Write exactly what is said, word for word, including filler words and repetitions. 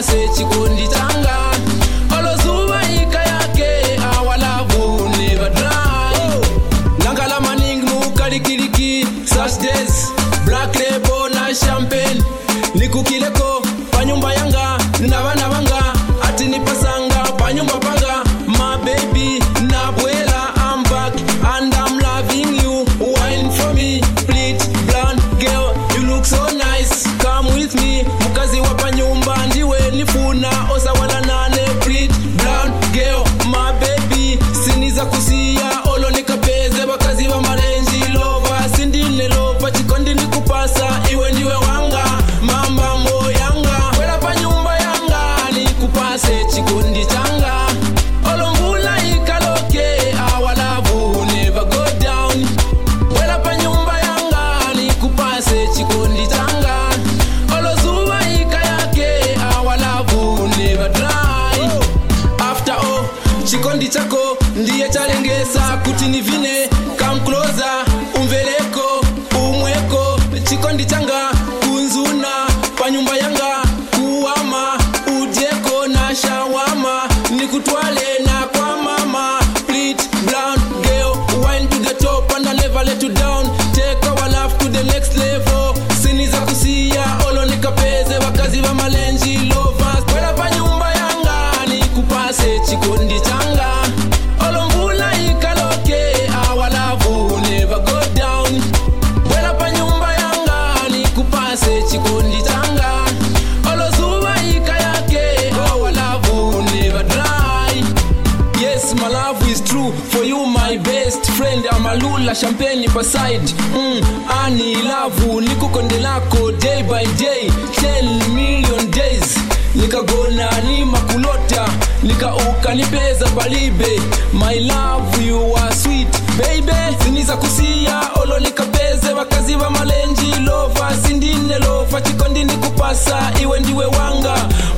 nikupase chikondi changa olozuba ika yake our love will never dry langala maning mukalikiliki such days black label na champagne nikukileko panyumba yanga na bana banga ati nipasanga panyumba panga my baby na bwela I'm back and I'm loving you wine for me please blonde girl you look so nice come with me mukazi wa panyumba ndiwe nifuna osa wala nane please blonde girl my baby siniza kusia olo nikapeze bakazi ba marenji lova sindine lova chikondi nikupasa iwe ndiwe wanga mamba moyanga wela panyumba yanga nikupase chikondi changa olombula ikaloke our love will never go down wela panyumba yanga nikupase chikondi changa olozuba ika yake our love will never dry after all chikondi chako ndiye chalengesa kuti nivine come closer umveleko umweko chikondi changa kunzuna panyumba yanga kuwama udieko na shawama nikutwale na kwa mama please blonde girl wine to the top and I never let you down take our love to the next level siniza kusia olo nikapeze wakazi wa malenji lovers wela panyumba yanga nikupase chikondi changa olombula ikaloke our love will never go down wela panyumba yanga nikupase chikondi changa olozuba ika yake our love will never dry yes my love is true for you my best friend amalula champagne beside mm, ani love nikukonde lako day by day ten million days nikagona ni makulota nikauka nipeza palibe my love you are sweet baby siniza kusia olo nikapeze wakazi wa malenji lova sindine lova chikondi nikupasa iwe ndiwe wanga